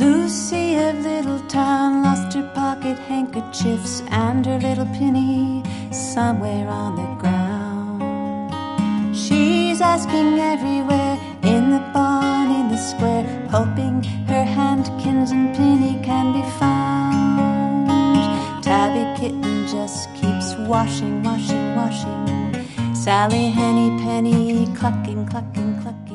Lucy of Little Town lost her pocket handkerchiefs and her little penny somewhere on the ground. She's asking everywhere, in the barn, in the square, hoping her handkins and penny can be found. Tabby Kitten just keeps washing, washing, washing. Sally Henny Penny clucking, clucking, clucking.